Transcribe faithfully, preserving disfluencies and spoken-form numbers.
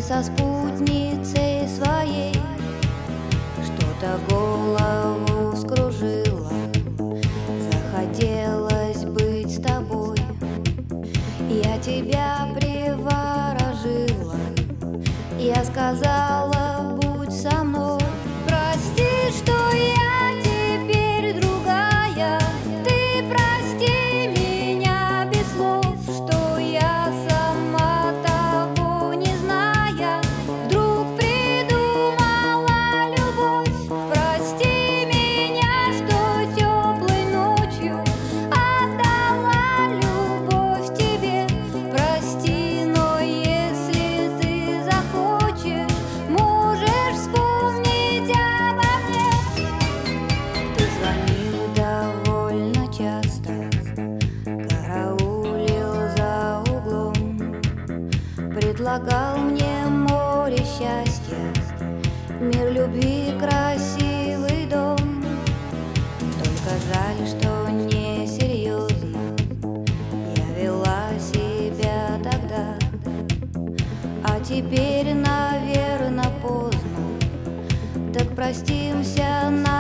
со спутницей своей. Что-то голову вскружило, захотелось быть с тобой. Я тебя приворожила, я сказала, будь со мной. Прости, что я теперь другая, ты прости меня без слов, что я сама того не зная вдруг придумала любовь. Прости меня, что теплой ночью отдала любовь тебе. Прости, но если ты захочешь, можешь вспомнить обо мне. Ты звонил довольно часто, караулил за углом, предлагал мне море счастья, мир любви, красивый дом. Только жаль, что не серьезно я вела себя тогда. А теперь, наверно, поздно, так простимся на